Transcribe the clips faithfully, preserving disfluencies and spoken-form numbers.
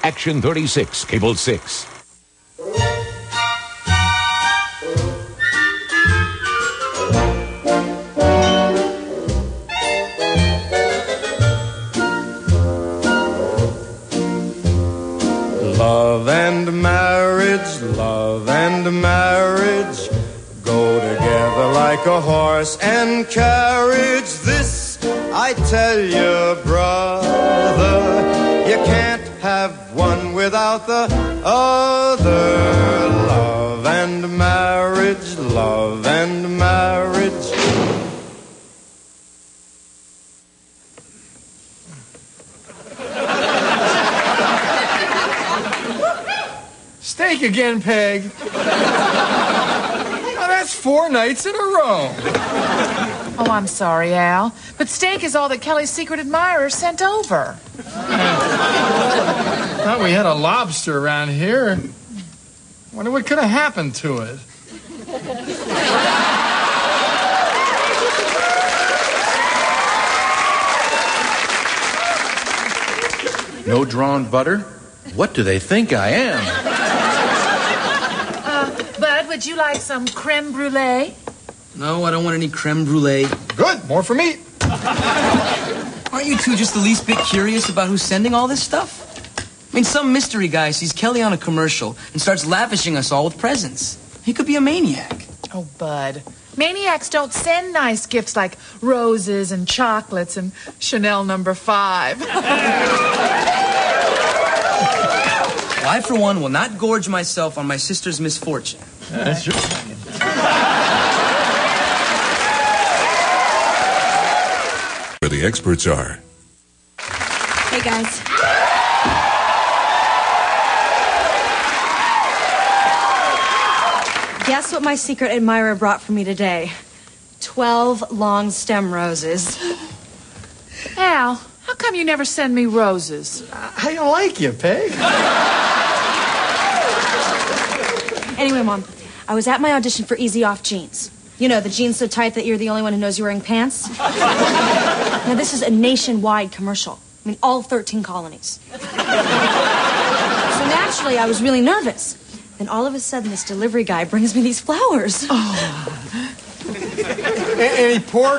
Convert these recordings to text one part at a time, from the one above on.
Action thirty-six, Cable six. Love and marriage, love and marriage go together like a horse and carriage. This I tell you, brother, you can't have one without the other. Love and marriage, love and marriage. Steak again, Peg. Now, that's four nights in a row. Oh, I'm sorry, Al, but steak is all that Kelly's secret admirer sent over. Thought we had a lobster around here. Wonder what could have happened to it. No drawn butter? What do they think I am? Bud, would you like some creme brulee? No, I don't want any creme brulee. Good, more for me. Aren't you two just the least bit curious about who's sending all this stuff? I mean, some mystery guy sees Kelly on a commercial and starts lavishing us all with presents. He could be a maniac. Oh, Bud. Maniacs don't send nice gifts like roses and chocolates and Chanel number five. Well, I, for one, will not gorge myself on my sister's misfortune. Yeah, that's true. Where the experts are. Hey, guys. Guess what my secret admirer brought for me today? Twelve long stem roses. Al, how come you never send me roses? I don't like you, Peg. Anyway, Mom, I was at my audition for Easy Off Jeans. You know, the jeans so tight that you're the only one who knows you're wearing pants. Now, this is a nationwide commercial. I mean, all thirteen colonies. So naturally, I was really nervous. Then all of a sudden, this delivery guy brings me these flowers. Oh. Any pork?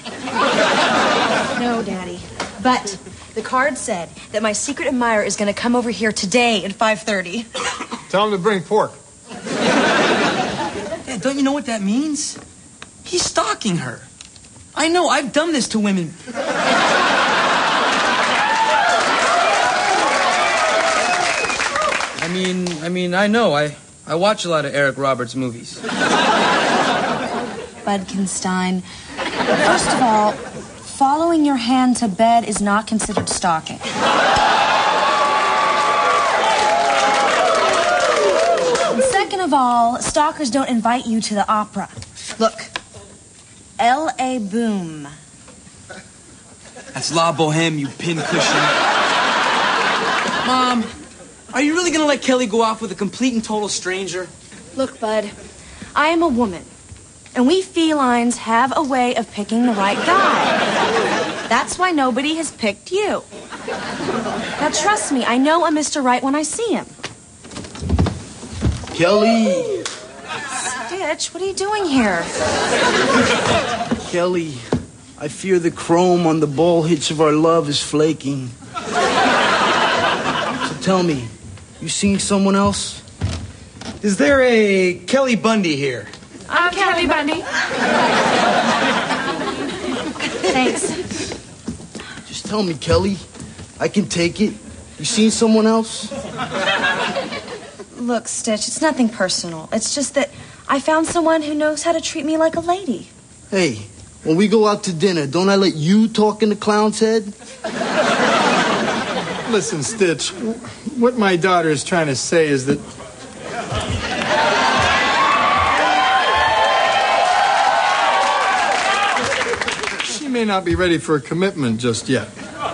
No, Daddy. But the card said that my secret admirer is going to come over here today at five thirty. Tell him to bring pork. Yeah, don't you know what that means? He's stalking her. I know, I've done this to women. I mean, I mean, I know. I, I watch a lot of Eric Roberts movies. Budkenstein. First of all, following your hand to bed is not considered stalking. And second of all, stalkers don't invite you to the opera. Look, L A Boom. That's La Boheme, you pincushion. Mom, are you really gonna let Kelly go off with a complete and total stranger? Look, Bud, I am a woman, and we felines have a way of picking the right guy. That's why nobody has picked you. Now, trust me, I know a Mister Right when I see him. Kelly! Stitch, what are you doing here? Kelly, I fear the chrome on the ball hitch of our love is flaking. So tell me, you seen someone else? Is there a Kelly Bundy here? I'm Kelly Bundy. Thanks. Just tell me, Kelly. I can take it. You seen someone else? Look, Stitch, it's nothing personal. It's just that I found someone who knows how to treat me like a lady. Hey, when we go out to dinner, don't I let you talk in the clown's head? Listen, Stitch, what my daughter is trying to say is that... she may not be ready for a commitment just yet.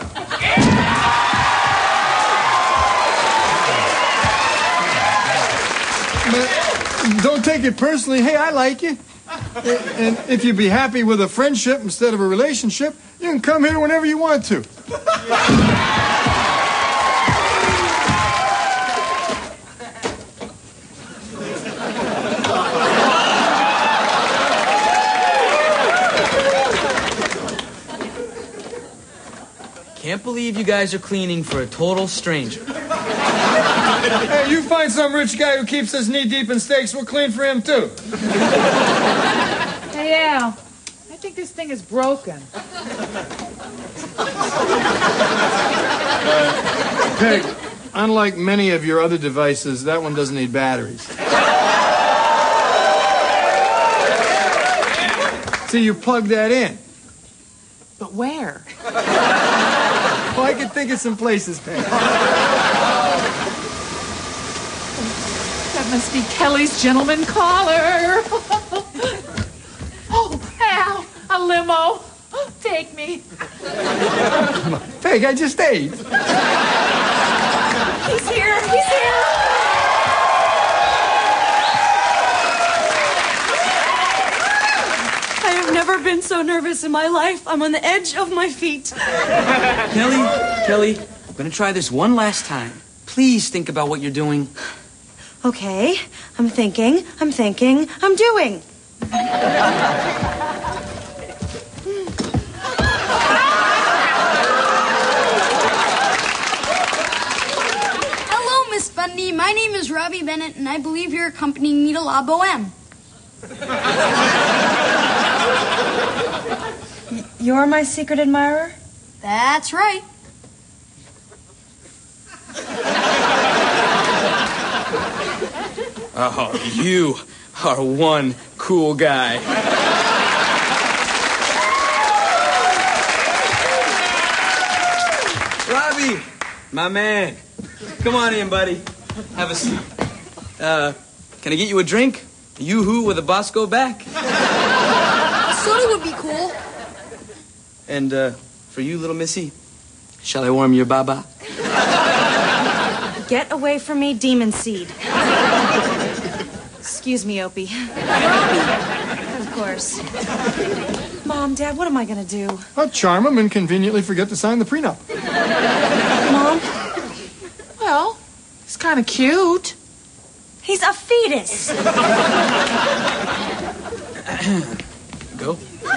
But don't take it personally. Hey, I like you. And if you'd be happy with a friendship instead of a relationship, you can come here whenever you want to. Can't believe you guys are cleaning for a total stranger. Hey, you find some rich guy who keeps us knee-deep in steaks, we'll clean for him, too. Hey, Al, I think this thing is broken. Uh, Peg, unlike many of your other devices, that one doesn't need batteries. See, you plug that in. But where? Oh, I can think of some places, Peg. That must be Kelly's gentleman caller. Oh, Al, a limo. Take me. Peg, I just ate. He's here. He's here. I have never been so nervous in my life. I'm on the edge of my feet. Kelly, Kelly, I'm gonna try this one last time. Please think about what you're doing. Okay, I'm thinking, I'm thinking, I'm doing. Hello, Miss Bundy. My name is Robbie Bennett, and I believe you're accompanying me to La Boheme. You're my secret admirer? That's right. Oh, you are one cool guy. Robbie, my man. Come on in, buddy. Have a seat. Uh, can I get you a drink? A Yoo-hoo with a Bosco back? A soda would be cool. And, uh, for you, little missy, shall I warm your baba? Get away from me, demon seed. Excuse me, Opie. Of course. Mom, Dad, what am I gonna do? I'll charm him and conveniently forget to sign the prenup. Mom? Well, he's kind of cute. He's a fetus. Go.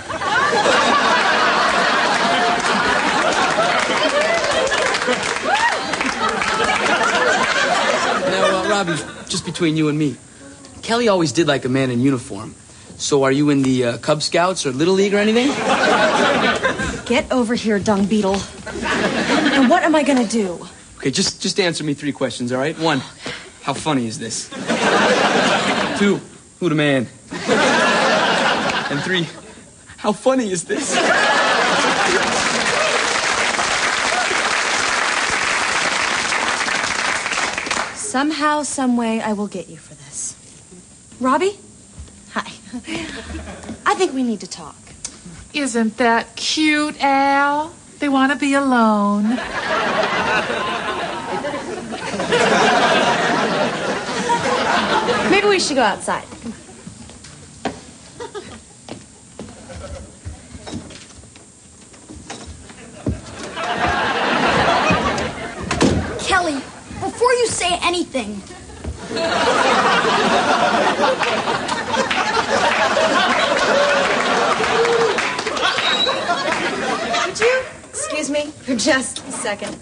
Now, uh, Robbie, just between you and me, Kelly always did like a man in uniform. So are you in the uh, Cub Scouts or Little League or anything? Get over here, dung beetle. And what am I gonna do? Okay, just, just answer me three questions, all right? One, how funny is this? Two, who the man? And three, how funny is this? Somehow, some way, I will get you for this. Robbie? Hi. I think we need to talk. Isn't that cute, Al? They want to be alone. Maybe we should go outside. Kelly, before you say anything, Would you excuse me for just a second?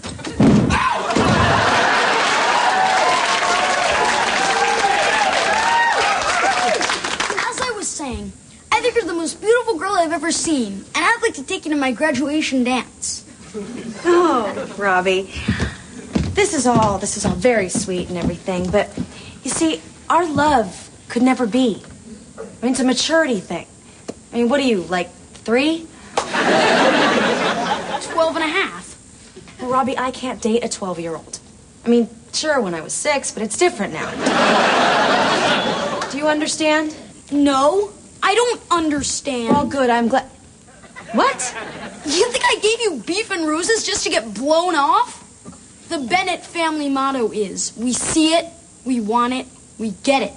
as I was saying, I think you're the most beautiful girl I've ever seen, and I'd like to take you to my graduation dance. Oh, Robbie. This is all, this is all very sweet and everything, but you see, our love could never be. I mean, it's a maturity thing. I mean, what are you, like three? Twelve and a half. Well, Robbie, I can't date a twelve-year-old. I mean, sure, when I was six, but it's different now. Do you understand? No, I don't understand. Well, good, I'm glad. What? You think I gave you beef and roses just to get blown off? The Bennett family motto is, we see it, we want it, we get it.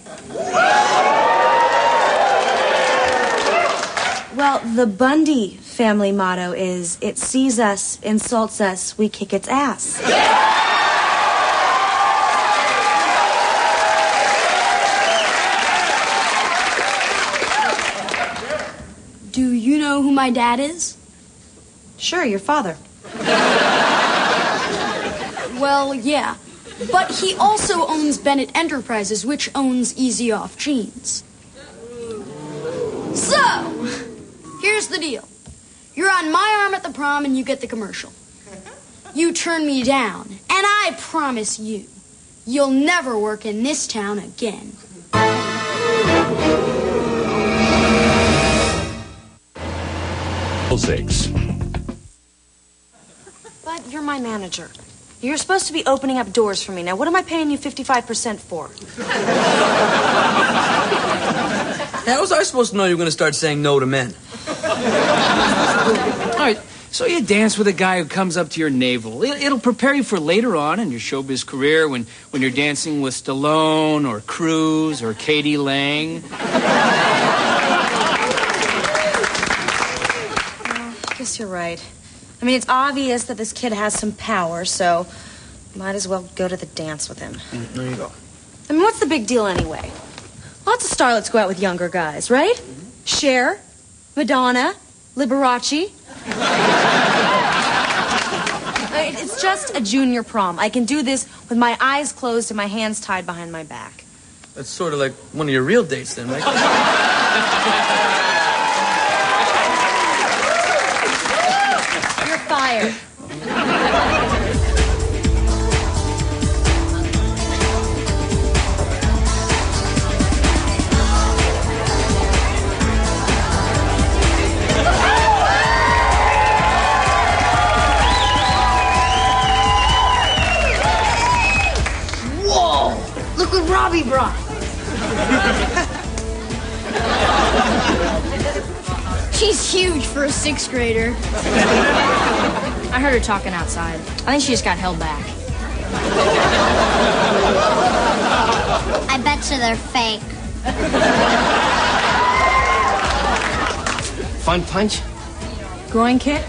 Well, the Bundy family motto is, it sees us, insults us, we kick its ass. Do you know who my dad is? Sure, your father. Well, yeah. But he also owns Bennett Enterprises, which owns Easy Off Jeans. So, here's the deal. You're on my arm at the prom and you get the commercial. You turn me down, and I promise you, you'll never work in this town again. Six. But you're my manager. You're supposed to be opening up doors for me. Now, what am I paying you fifty-five percent for? How was I supposed to know you were going to start saying no to men? All right, so you dance with a guy who comes up to your navel. It- It'll prepare you for later on in your showbiz career when, when you're dancing with Stallone or Cruise or Katie Lang. I guess you're right. I mean, it's obvious that this kid has some power, so might as well go to the dance with him. Mm, there you go. I mean, what's the big deal anyway? Lots of starlets go out with younger guys, right? Mm-hmm. Cher, Madonna, Liberace. I mean, it's just a junior prom. I can do this with my eyes closed and my hands tied behind my back. That's sort of like one of your real dates then, right? You're fired. Whoa! Look what Robbie brought. She's huge for a sixth grader. I heard her talking outside. I think she just got held back. I bet you they're fake. Fun punch? Groin kick?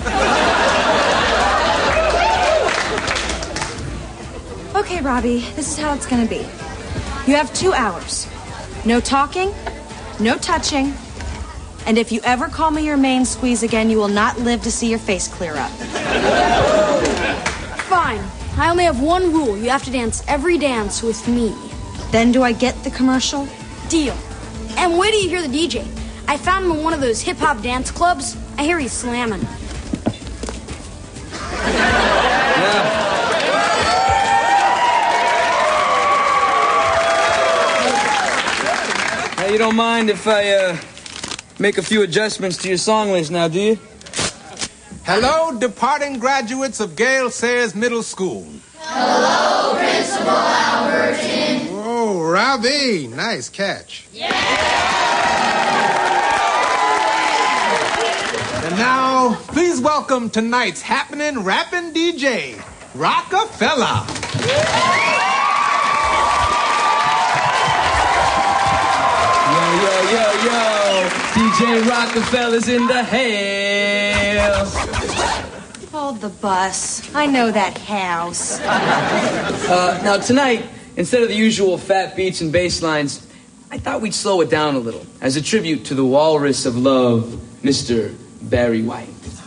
Okay, Robbie, this is how it's gonna be. You have two hours. No talking, no touching, and if you ever call me your main squeeze again, you will not live to see your face clear up. Fine. I only have one rule. You have to dance every dance with me. Then do I get the commercial? Deal. And wait till you hear the D J. I found him in one of those hip-hop dance clubs. I hear he's slamming. Now, you don't mind if I, uh, make a few adjustments to your song list now, do you? Hello, departing graduates of Gale Sayers Middle School. Hello, Principal Albertin. Oh, Robbie, nice catch. Yeah! And now, please welcome tonight's happening rapping D J, Rockefeller. Yo, yo, yo, yo. D J Rockefeller's in the house. Hold the bus. I know that house. Uh, now, tonight, instead of the usual fat beats and bass lines, I thought we'd slow it down a little as a tribute to the walrus of love, Mister Barry White.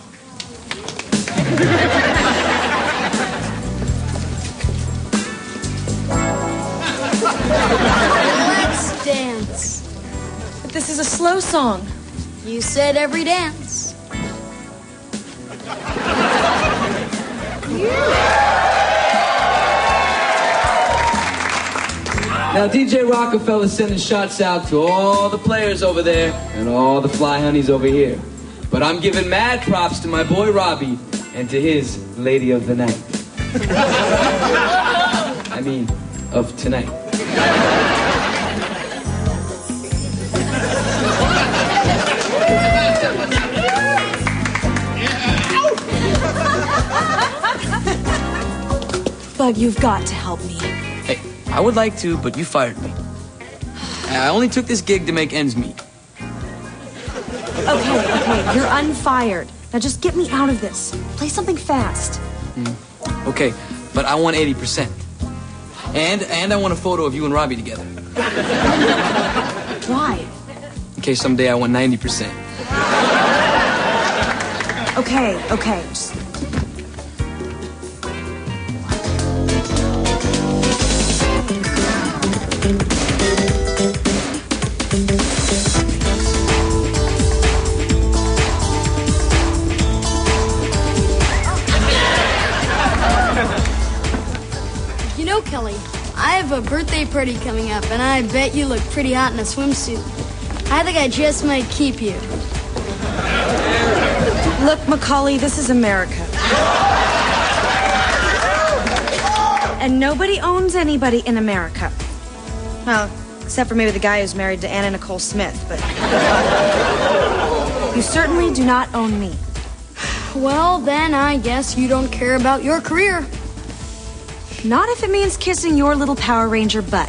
Let's dance. But this is a slow song. You said every dance. Now, D J Rockefeller's sending shots out to all the players over there and all the fly honeys over here. But I'm giving mad props to my boy Robbie and to his lady of the night. I mean, of tonight. Bug, you've got to help me. Hey, I would like to, but you fired me. I only took this gig to make ends meet. Okay, okay, you're unfired. Now just get me out of this. Play something fast. Mm. Okay, but I want eighty percent. And, and I want a photo of you and Robbie together. Why? In case someday I want ninety percent. Okay, okay. Just... You know, Kelly, I have a birthday party coming up, and I bet you look pretty hot in a swimsuit. I think I just might keep you. Look, Macaulay, this is America. And nobody owns anybody in America. Well, except for maybe the guy who's married to Anna Nicole Smith, but... You certainly do not own me. Well, then I guess you don't care about your career. Not if it means kissing your little Power Ranger butt.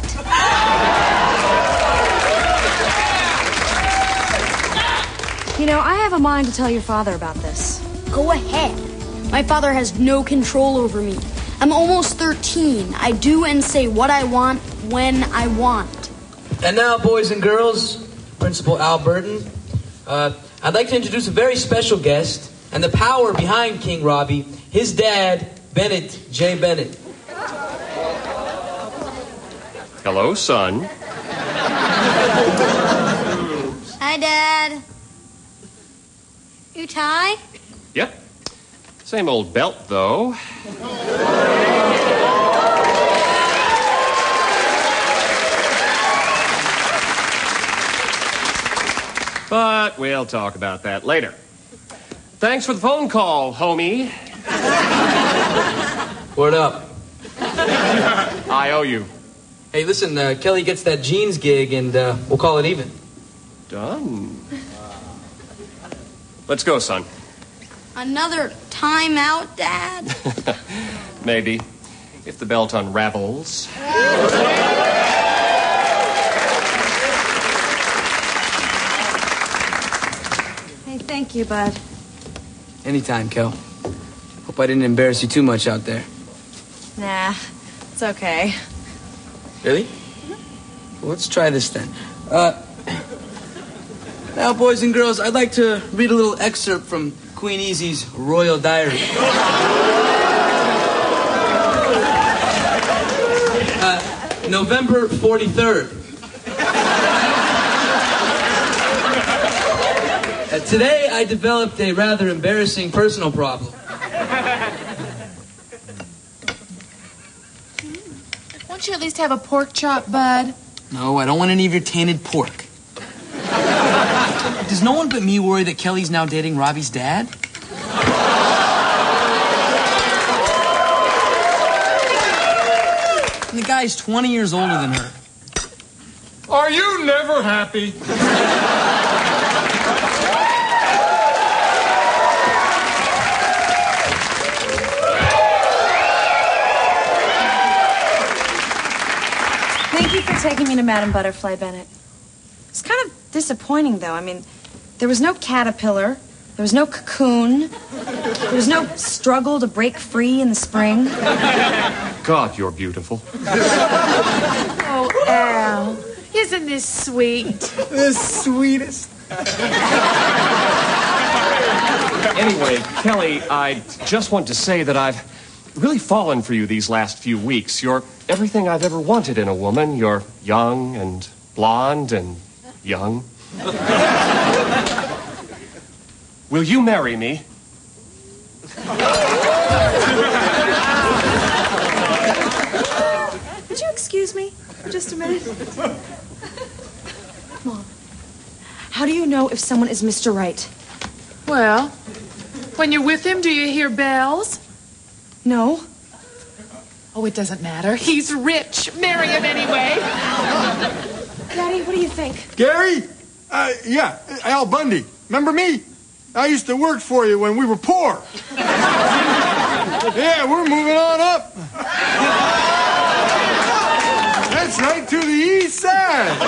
You know, I have a mind to tell your father about this. Go ahead. My father has no control over me. I'm almost thirteen. I do and say what I want when I want. And now, boys and girls, Principal Al Burton, uh, I'd like to introduce a very special guest and the power behind King Robbie, his dad, Bennett J. Bennett. Hello, son. Hi, Dad. You tie? Yep. Same old belt, though. But we'll talk about that later. Thanks for the phone call, homie. Word up. I owe you. Hey, listen, uh, Kelly gets that jeans gig, and uh, we'll call it even. Done. Let's go, son. Another timeout, Dad? Maybe. If the belt unravels. Hey, thank you, bud. Anytime, Kel. Hope I didn't embarrass you too much out there. Nah, it's okay. Really? Well, let's try this then. Uh, now, boys and girls, I'd like to read a little excerpt from Queen Easy's Royal Diary. Uh, November forty-third. Uh, today, I developed a rather embarrassing personal problem. Won't you at least have a pork chop, bud? No, I don't want any of your tainted pork. Does no one but me worry that Kelly's now dating Robbie's dad? And the guy's twenty years older than her. Are you never happy? Thank you for taking me to Madame Butterfly, Bennett. It's kind of disappointing, though. I mean, there was no caterpillar. There was no cocoon. There was no struggle to break free in the spring. God, you're beautiful. Oh, Al. Isn't this sweet? The sweetest. Anyway, Kelly, I just want to say that I've really fallen for you these last few weeks. You're everything I've ever wanted in a woman. You're young and blonde and young. Will you marry me? Would you excuse me for just a minute? Mom, how do you know if someone is Mister Right? Well, when you're with him, do you hear bells? No. Oh, it doesn't matter. He's rich. Marry him anyway. Daddy, what do you think? Gary? Uh, yeah, Al Bundy. Remember me? I used to work for you when we were poor. Yeah, we're moving on up. That's right to the east side.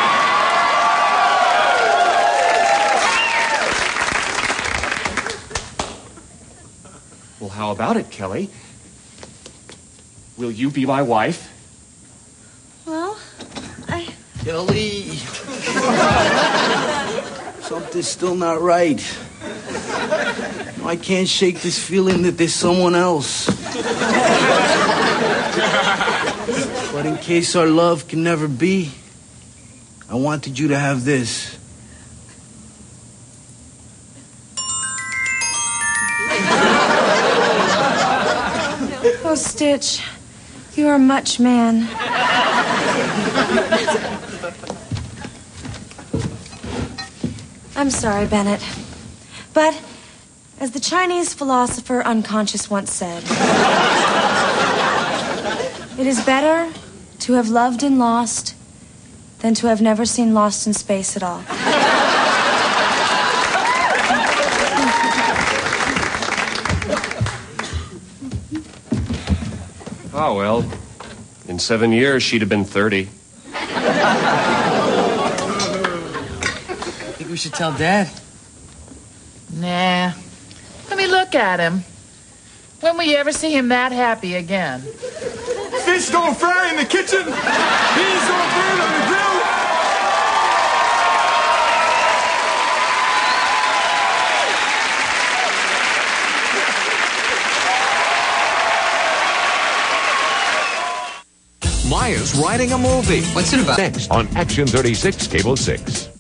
Well, how about it, Kelly? Will you be my wife? Well, I... Kelly. Something's still not right. I can't shake this feeling that there's someone else. But in case our love can never be, I wanted you to have this. Oh, Stitch. You are much man. I'm sorry, Bennett. But, as the Chinese philosopher Unconscious once said, it is better to have loved and lost than to have never seen Lost in Space at all. Oh, well, in seven years, she'd have been thirty. Think we should tell Dad? Nah. Let me look at him. When will you ever see him that happy again? Fish don't fry in the kitchen. Beans don't burn on the grill. Maya's writing a movie. What's it about? Next on Action thirty-six, Cable six.